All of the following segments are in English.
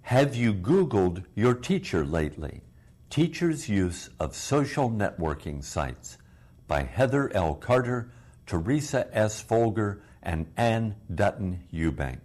Have you Googled your teacher lately? Teachers' Use of Social Networking Sites by Heather L. Carter, Teresa S. Folger, and Ann Dutton Eubank.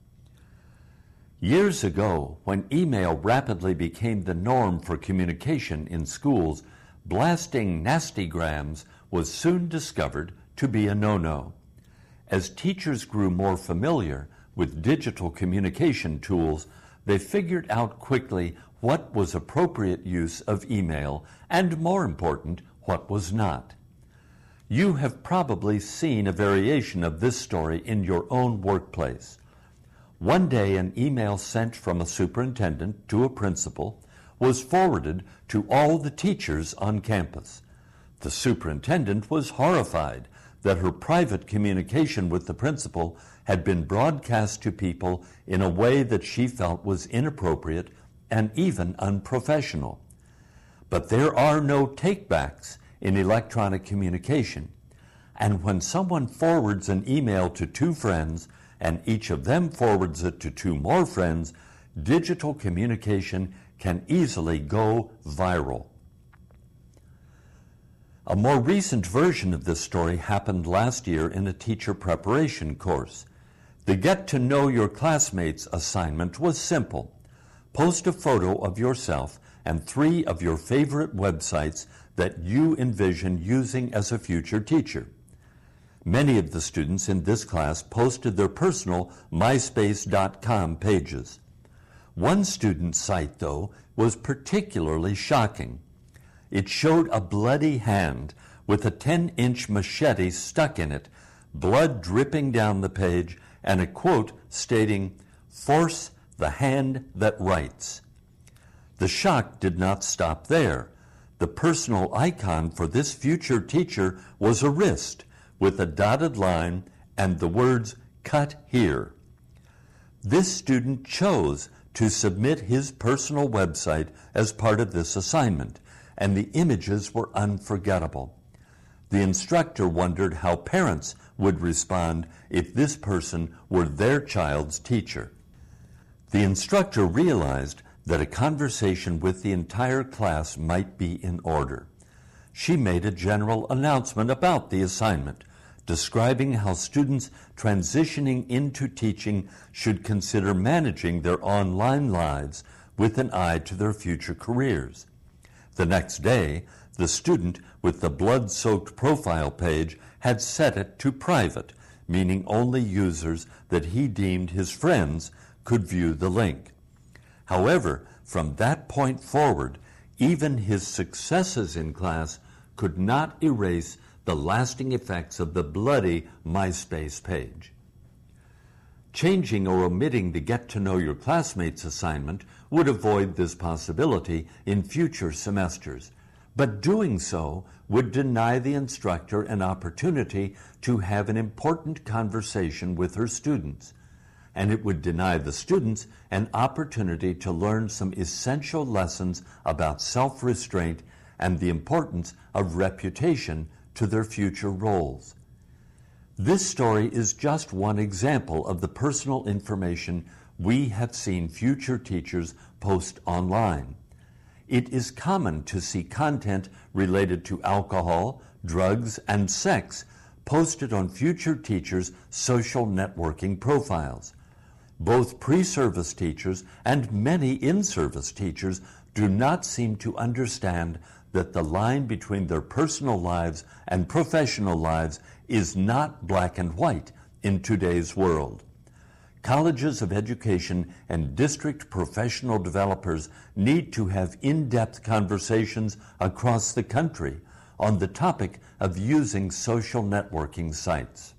Years ago, when email rapidly became the norm for communication in schools, blasting nastygrams was soon discovered to be a no-no. As teachers grew more familiar with digital communication tools, they figured out quickly what was appropriate use of email and, more important, what was not. You have probably seen a variation of this story in your own workplace. One day, an email sent from a superintendent to a principal was forwarded to all the teachers on campus. The superintendent was horrified that her private communication with the principal had been broadcast to people in a way that she felt was inappropriate and even unprofessional. But there are no takebacks in electronic communication, and when someone forwards an email to two friends and each of them forwards it to two more friends, digital communication can easily go viral. A more recent version of this story happened last year in a teacher preparation course. The Get to Know Your Classmates assignment was simple. Post a photo of yourself and 3 of your favorite websites that you envision using as a future teacher. Many of the students in this class posted their personal MySpace.com pages. One student's site, though, was particularly shocking. It showed a bloody hand with a 10-inch machete stuck in it, blood dripping down the page, and a quote stating, "Force the hand that writes." The shock did not stop there. The personal icon for this future teacher was a wrist with a dotted line and the words, "Cut here." This student chose to submit his personal website as part of this assignment, and the images were unforgettable. The instructor wondered how parents would respond if this person were their child's teacher. The instructor realized that a conversation with the entire class might be in order. She made a general announcement about the assignment, describing how students transitioning into teaching should consider managing their online lives with an eye to their future careers. The next day, the student with the blood-soaked profile page had set it to private, meaning only users that he deemed his friends could view the link. However, from that point forward, even his successes in class could not erase the lasting effects of the bloody MySpace page. Changing or omitting the Get to Know Your Classmates assignment would avoid this possibility in future semesters, but doing so would deny the instructor an opportunity to have an important conversation with her students, and it would deny the students an opportunity to learn some essential lessons about self-restraint and the importance of reputation to their future roles. This story is just one example of the personal information we have seen future teachers post online. It is common to see content related to alcohol, drugs, and sex posted on future teachers' social networking profiles. Both pre-service teachers and many in-service teachers do not seem to understand that the line between their personal lives and professional lives is not black and white in today's world. Colleges of education and district professional developers need to have in-depth conversations across the country on the topic of using social networking sites.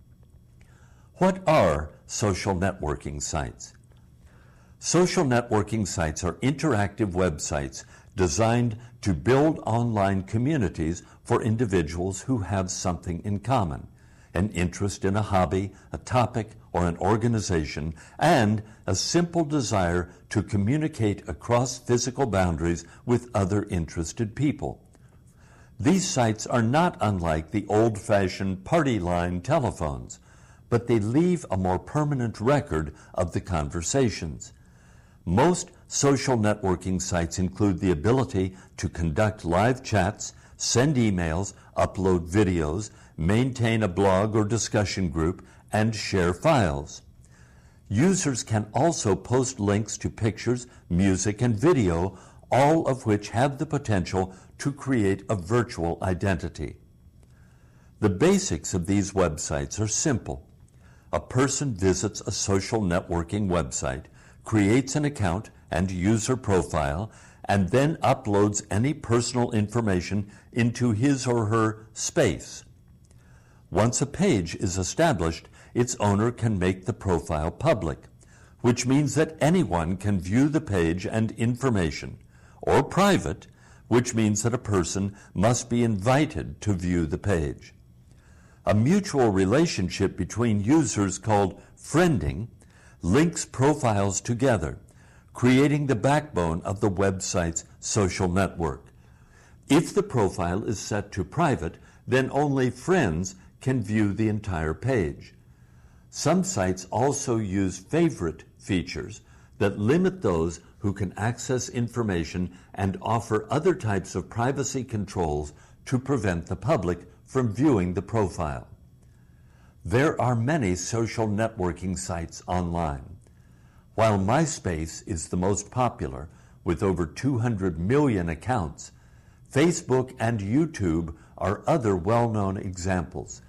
What are social networking sites? Social networking sites are interactive websites designed to build online communities for individuals who have something in common, an interest in a hobby, a topic, or an organization, and a simple desire to communicate across physical boundaries with other interested people. These sites are not unlike the old-fashioned party line telephones, but they leave a more permanent record of the conversations. Most social networking sites include the ability to conduct live chats, send emails, upload videos, maintain a blog or discussion group, and share files. Users can also post links to pictures, music, and video, all of which have the potential to create a virtual identity. The basics of these websites are simple. A person visits a social networking website, creates an account and user profile, and then uploads any personal information into his or her space. Once a page is established, its owner can make the profile public, which means that anyone can view the page and information, or private, which means that a person must be invited to view the page. A mutual relationship between users called friending links profiles together, creating the backbone of the website's social network. If the profile is set to private, then only friends can view the entire page. Some sites also use favorite features that limit those who can access information and offer other types of privacy controls to prevent the public from viewing the profile. There are many social networking sites online. While MySpace is the most popular, with over 200 million accounts, Facebook and YouTube are other well-known examples.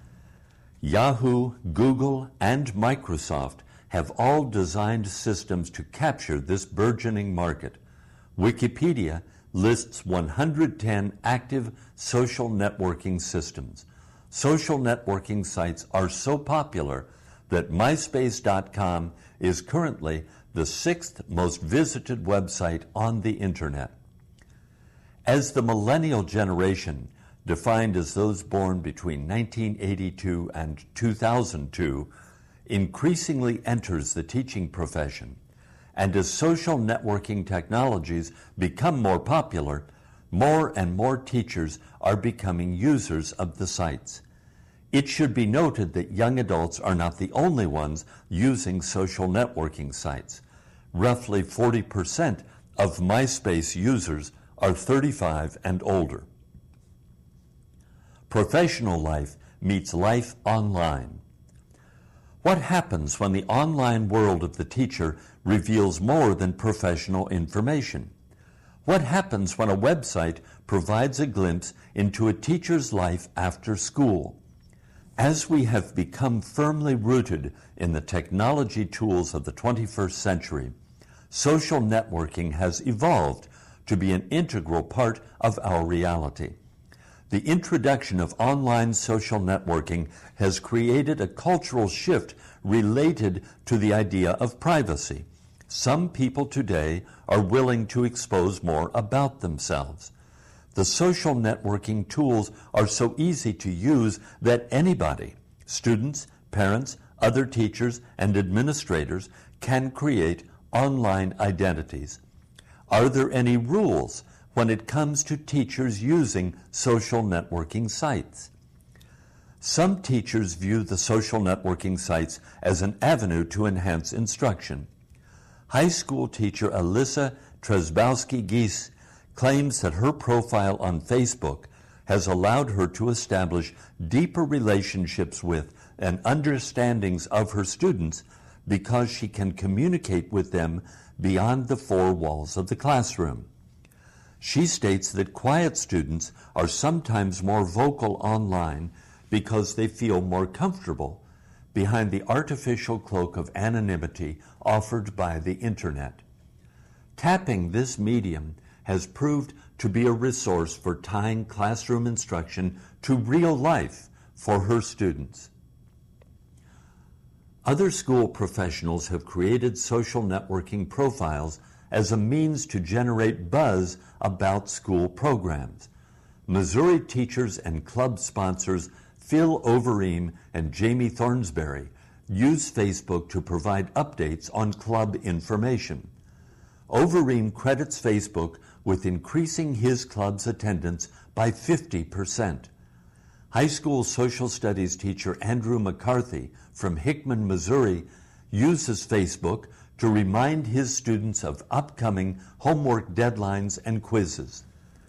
Yahoo, Google, and Microsoft have all designed systems to capture this burgeoning market. Wikipedia lists 110 active social networking systems. Social networking sites are so popular that MySpace.com is currently the 6th most visited website on the Internet. As the millennial generation, defined as those born between 1982 and 2002, increasingly enters the teaching profession, and as social networking technologies become more popular, more and more teachers are becoming users of the sites. It should be noted that young adults are not the only ones using social networking sites. Roughly 40% of MySpace users are 35 and older. Professional life meets life online. What happens when the online world of the teacher reveals more than professional information? What happens when a website provides a glimpse into a teacher's life after school? As we have become firmly rooted in the technology tools of the 21st century, social networking has evolved to be an integral part of our reality. The introduction of online social networking has created a cultural shift related to the idea of privacy. Some people today are willing to expose more about themselves. The social networking tools are so easy to use that anybody, students, parents, other teachers, and administrators, can create online identities. Are there any rules when it comes to teachers using social networking sites? Some teachers view the social networking sites as an avenue to enhance instruction. High school teacher Alyssa Tresbowski-Geese claims that her profile on Facebook has allowed her to establish deeper relationships with and understandings of her students because she can communicate with them beyond the four walls of the classroom. She states that quiet students are sometimes more vocal online because they feel more comfortable behind the artificial cloak of anonymity offered by the Internet. Tapping this medium has proved to be a resource for tying classroom instruction to real life for her students. Other school professionals have created social networking profiles as a means to generate buzz about school programs. Missouri teachers and club sponsors Phil Overeem and Jamie Thornsberry use Facebook to provide updates on club information. Overeem credits Facebook with increasing his club's attendance by 50%. High school social studies teacher Andrew McCarthy from Hickman, Missouri, uses Facebook to remind his students of upcoming homework deadlines and quizzes.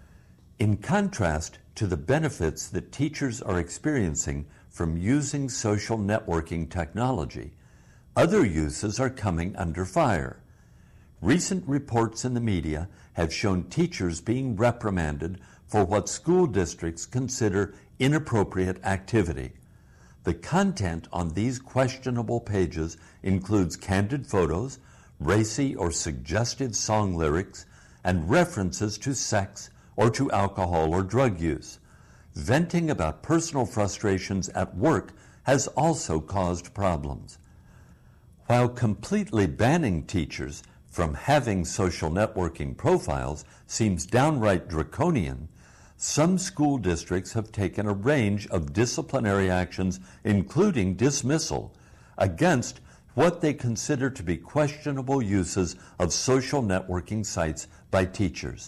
In contrast to the benefits that teachers are experiencing from using social networking technology, other uses are coming under fire. Recent reports in the media have shown teachers being reprimanded for what school districts consider inappropriate activity. The content on these questionable pages includes candid photos, racy or suggestive song lyrics, and references to sex or to alcohol or drug use. Venting about personal frustrations at work has also caused problems. While completely banning teachers from having social networking profiles seems downright draconian, some school districts have taken a range of disciplinary actions, including dismissal, against what they consider to be questionable uses of social networking sites by teachers.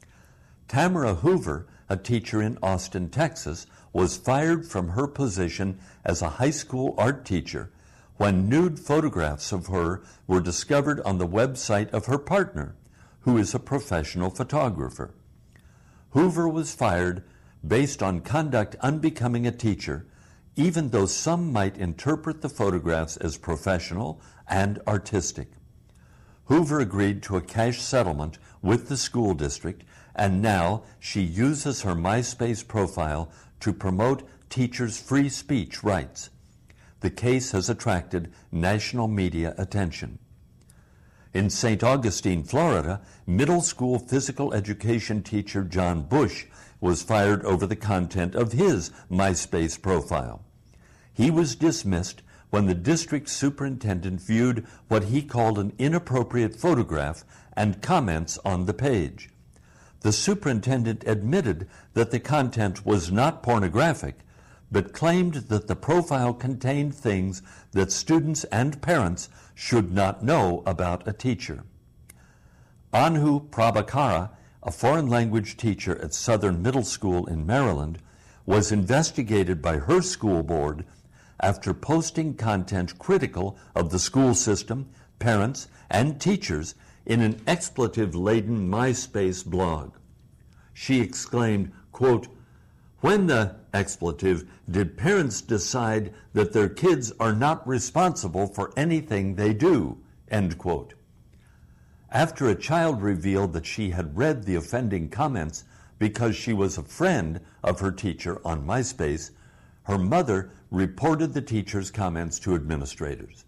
Tamara Hoover, a teacher in Austin, Texas, was fired from her position as a high school art teacher when nude photographs of her were discovered on the website of her partner, who is a professional photographer. Hoover was fired based on conduct unbecoming a teacher, even though some might interpret the photographs as professional and artistic. Hoover agreed to a cash settlement with the school district, and now she uses her MySpace profile to promote teachers' free speech rights. The case has attracted national media attention. In St. Augustine, Florida, middle school physical education teacher John Bush was fired over the content of his MySpace profile. He was dismissed when the district superintendent viewed what he called an inappropriate photograph and comments on the page. The superintendent admitted that the content was not pornographic, but claimed that the profile contained things that students and parents should not know about a teacher. Anhu Prabhakara, a foreign language teacher at Southern Middle School in Maryland, was investigated by her school board after posting content critical of the school system, parents, and teachers in an expletive-laden MySpace blog. She exclaimed, quote, "When the expletive did parents decide that their kids are not responsible for anything they do?" End quote. After a child revealed that she had read the offending comments because she was a friend of her teacher on MySpace, her mother reported the teacher's comments to administrators.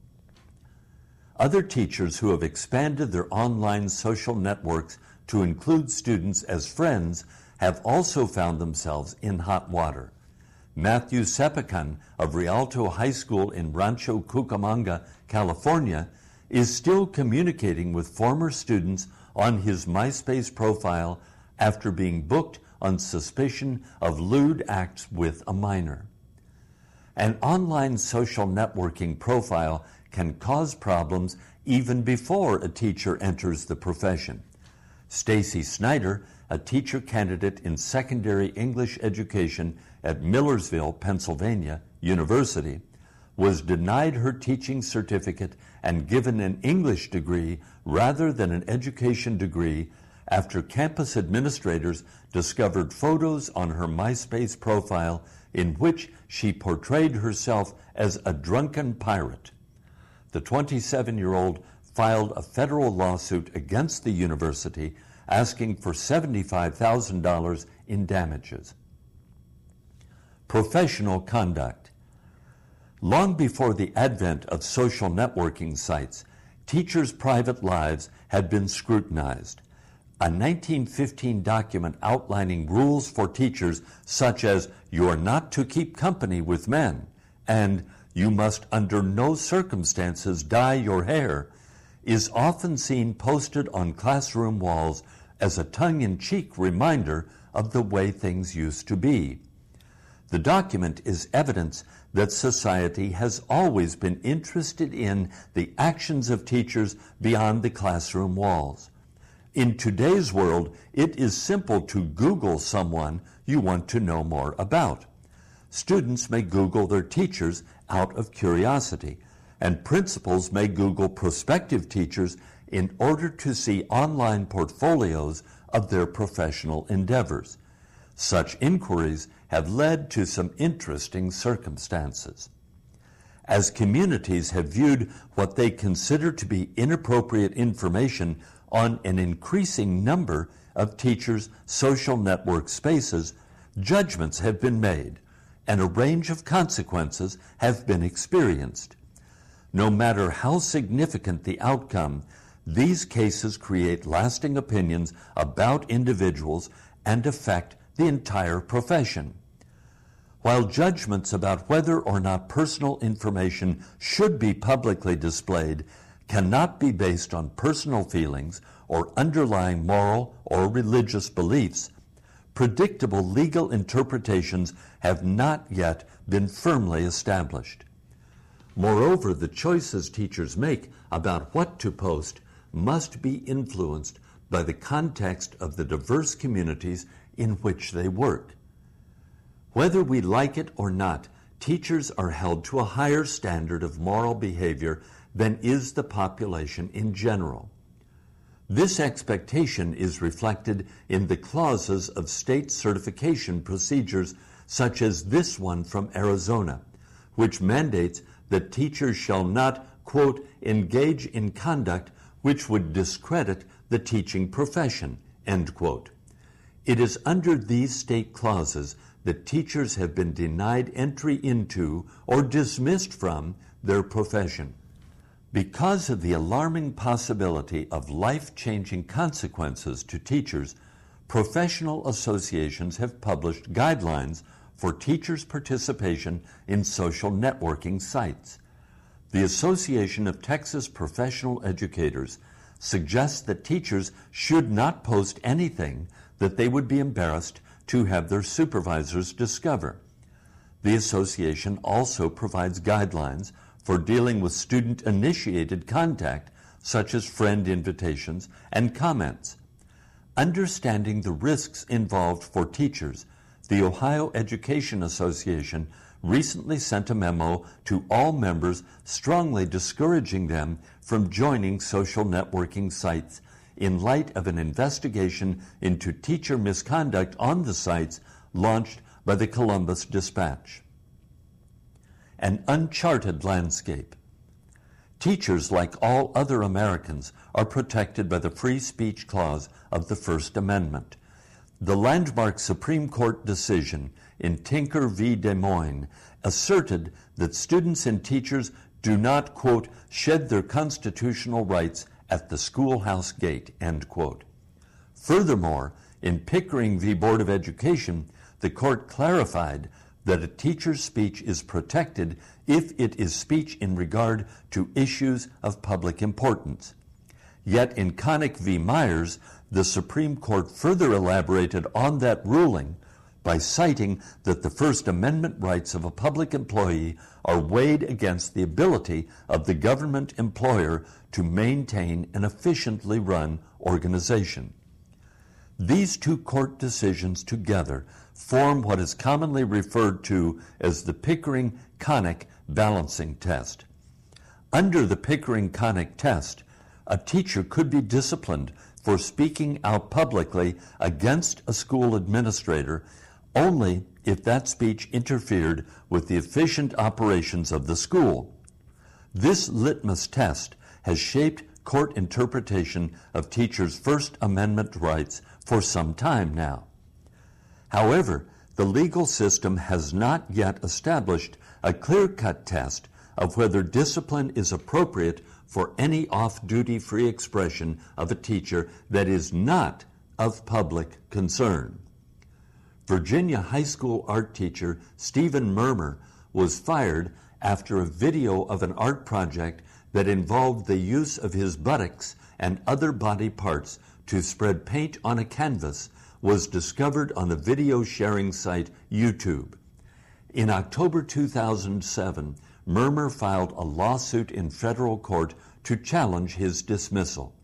Other teachers who have expanded their online social networks to include students as friends have also found themselves in hot water. Matthew Sepakan of Rialto High School in Rancho Cucamonga, California, is still communicating with former students on his MySpace profile after being booked on suspicion of lewd acts with a minor. An online social networking profile can cause problems even before a teacher enters the profession. Stacy Snyder, a teacher candidate in secondary English education at Millersville, Pennsylvania University, was denied her teaching certificate and given an English degree rather than an education degree after campus administrators discovered photos on her MySpace profile in which she portrayed herself as a drunken pirate. The 27-year-old filed a federal lawsuit against the university asking for $75,000 in damages. Professional conduct. Long before the advent of social networking sites, teachers' private lives had been scrutinized. A 1915 document outlining rules for teachers such as "you are not to keep company with men" and "you must under no circumstances dye your hair" is often seen posted on classroom walls as a tongue-in-cheek reminder of the way things used to be. The document is evidence that society has always been interested in the actions of teachers beyond the classroom walls. In today's world, it is simple to Google someone you want to know more about. Students may Google their teachers out of curiosity, and principals may Google prospective teachers in order to see online portfolios of their professional endeavors. Such inquiries have led to some interesting circumstances. As communities have viewed what they consider to be inappropriate information on an increasing number of teachers' social network spaces, judgments have been made, and a range of consequences have been experienced. No matter how significant the outcome, these cases create lasting opinions about individuals and affect the entire profession. While judgments about whether or not personal information should be publicly displayed cannot be based on personal feelings or underlying moral or religious beliefs, predictable legal interpretations have not yet been firmly established. Moreover, the choices teachers make about what to post must be influenced by the context of the diverse communities in which they work. Whether we like it or not, teachers are held to a higher standard of moral behavior than is the population in general. This expectation is reflected in the clauses of state certification procedures, such as this one from Arizona, which mandates that teachers shall not, quote, engage in conduct which would discredit the teaching profession, end quote. It is under these state clauses that teachers have been denied entry into or dismissed from their profession. Because of the alarming possibility of life-changing consequences to teachers, professional associations have published guidelines for teachers' participation in social networking sites. The Association of Texas Professional Educators suggests that teachers should not post anything that they would be embarrassed to have their supervisors discover. The association also provides guidelines for dealing with student-initiated contact, such as friend invitations and comments. Understanding the risks involved for teachers, the Ohio Education Association recently sent a memo to all members strongly discouraging them from joining social networking sites in light of an investigation into teacher misconduct on the sites launched by the Columbus Dispatch. An uncharted landscape. Teachers, like all other Americans, are protected by the Free Speech Clause of the First Amendment. The landmark Supreme Court decision in Tinker v. Des Moines asserted that students and teachers do not, quote, shed their constitutional rights at the schoolhouse gate, end quote. Furthermore, in Pickering v. Board of Education, the court clarified that a teacher's speech is protected if it is speech in regard to issues of public importance. Yet in Connick v. Myers, the Supreme Court further elaborated on that ruling by citing that the First Amendment rights of a public employee are weighed against the ability of the government employer to maintain an efficiently run organization. These two court decisions together form what is commonly referred to as the Pickering-Connick balancing test. Under the Pickering-Connick test, a teacher could be disciplined for speaking out publicly against a school administrator only if that speech interfered with the efficient operations of the school. This litmus test has shaped court interpretation of teachers' First Amendment rights for some time now. However, the legal system has not yet established a clear-cut test of whether discipline is appropriate for any off-duty free expression of a teacher that is not of public concern. Virginia high school art teacher Stephen Murmer was fired after a video of an art project that involved the use of his buttocks and other body parts to spread paint on a canvas was discovered on the video sharing site YouTube. In October 2007, Murmer filed a lawsuit in federal court to challenge his dismissal.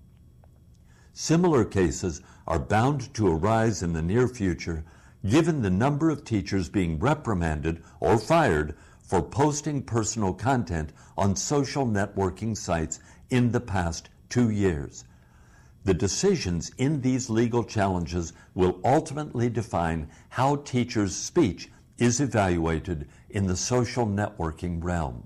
Similar cases are bound to arise in the near future, given the number of teachers being reprimanded or fired for posting personal content on social networking sites in the past 2 years. The decisions in these legal challenges will ultimately define how teachers' speech is evaluated in the social networking realm.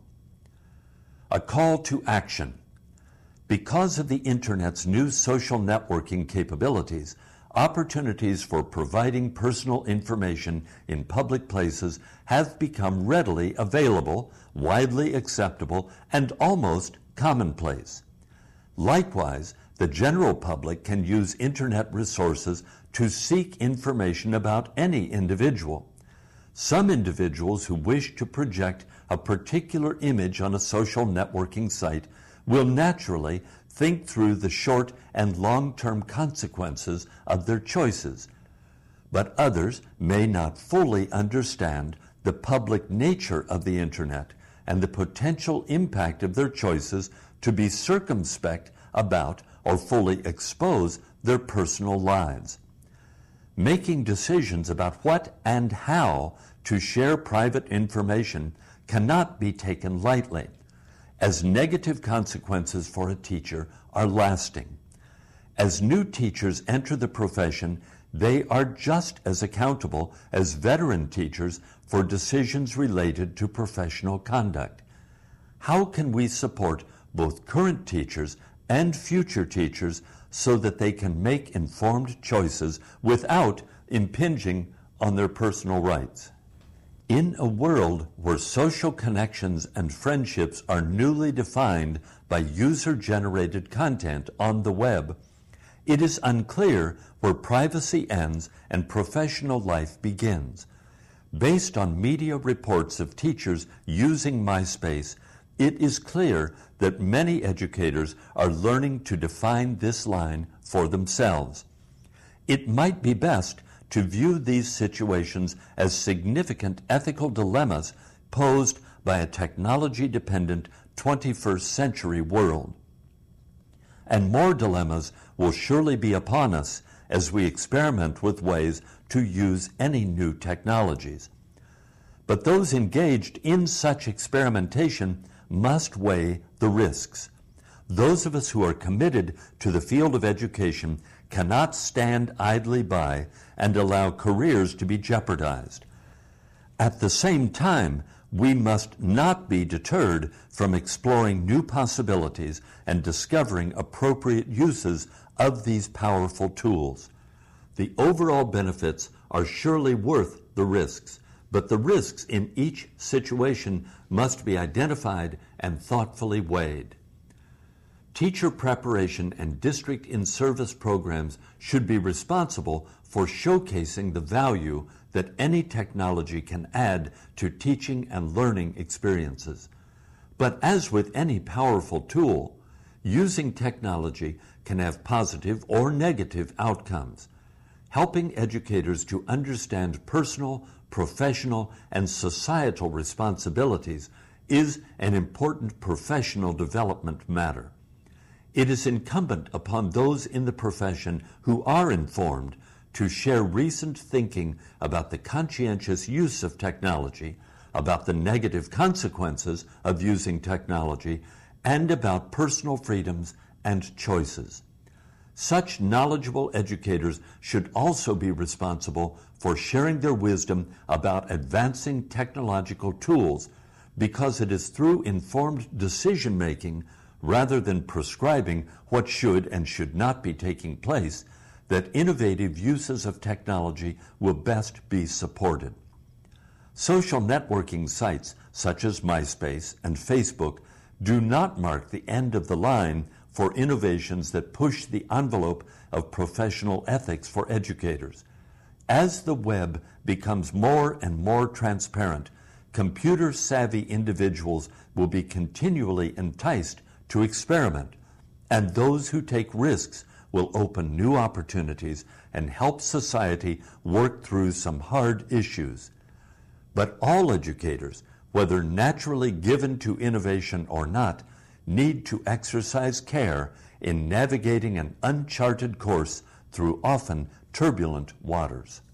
A call to action. Because of the Internet's new social networking capabilities, opportunities for providing personal information in public places have become readily available, widely acceptable, and almost commonplace. Likewise, the general public can use Internet resources to seek information about any individual. Some individuals who wish to project a particular image on a social networking site will naturally think through the short and long-term consequences of their choices. But others may not fully understand the public nature of the Internet and the potential impact of their choices to be circumspect about or fully expose their personal lives. Making decisions about what and how to share private information cannot be taken lightly, as negative consequences for a teacher are lasting. As new teachers enter the profession, they are just as accountable as veteran teachers for decisions related to professional conduct. How can we support both current teachers and future teachers so that they can make informed choices without impinging on their personal rights? In a world where social connections and friendships are newly defined by user-generated content on the web, it is unclear where privacy ends and professional life begins. Based on media reports of teachers using MySpace, it is clear that many educators are learning to define this line for themselves. It might be best to view these situations as significant ethical dilemmas posed by a technology-dependent 21st century world. And more dilemmas will surely be upon us as we experiment with ways to use any new technologies. But those engaged in such experimentation must weigh the risks. Those of us who are committed to the field of education cannot stand idly by and allow careers to be jeopardized. At the same time, we must not be deterred from exploring new possibilities and discovering appropriate uses of these powerful tools. The overall benefits are surely worth the risks, but the risks in each situation must be identified and thoughtfully weighed. Teacher preparation and district in-service programs should be responsible for showcasing the value that any technology can add to teaching and learning experiences. But as with any powerful tool, using technology can have positive or negative outcomes. Helping educators to understand personal, professional, and societal responsibilities is an important professional development matter. It is incumbent upon those in the profession who are informed to share recent thinking about the conscientious use of technology, about the negative consequences of using technology, and about personal freedoms and choices. Such knowledgeable educators should also be responsible for sharing their wisdom about advancing technological tools, because it is through informed decision-making rather than prescribing what should and should not be taking place that innovative uses of technology will best be supported. Social networking sites such as MySpace and Facebook do not mark the end of the line for innovations that push the envelope of professional ethics for educators. As the web becomes more and more transparent, computer-savvy individuals will be continually enticed to experiment, and those who take risks will open new opportunities and help society work through some hard issues. But all educators, whether naturally given to innovation or not, need to exercise care in navigating an uncharted course through often turbulent waters.